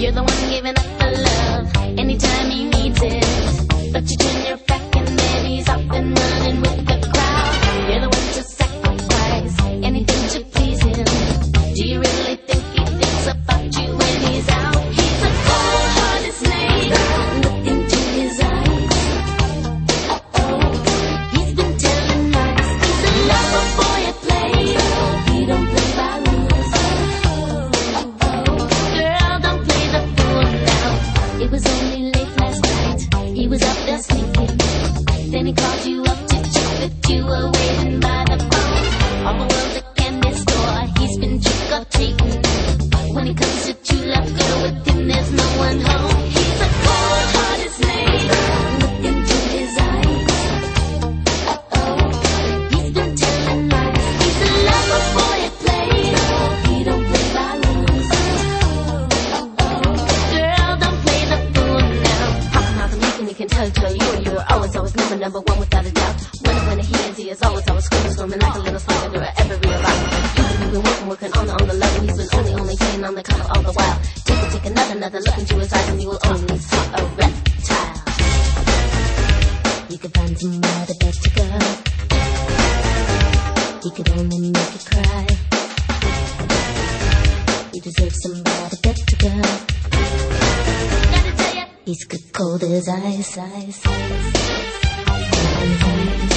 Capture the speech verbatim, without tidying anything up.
You're the one giving up the love anytime he needs it. But you turn your back and then he's off and running with the crowd. You're the one to sacrifice anything to please him. Do you really think he thinks about you when he's out? He's a cold-hearted snake. Look into his eyes. Uh-oh, he's been telling lies. He's a lover boy at play. He don't play by rules. Uh-oh, girl, don't play the fool now. It was only late last night. He was up there sleeping. Then he called you up to check that you were waiting by the phone. All the world's a candy store. He's been trick or treating. When he comes to true love, girl, with him there's no one home. He's a cold-hearted snake. Look into his eyes. Uh-oh, he's been telling lies. He's a lover boy at play. He don't play by rules. Uh-oh, girl, don't play the fool now. Popping out the leak and he can tell, tell you you were always, always number, number one without a doubt. When when he is, he is always, always screaming, screaming like a little slugger girl ever realized. You've been working, working on the, on the love, and he's been only, only playing on the color all the while. Take a, take another, another look into his eyes, and you will only see a reptile. You could find somebody better, girl. He could only make you cry. You deserve somebody better, girl. Gotta tell ya, he's good cold as ice, ice, ice, ice, ice.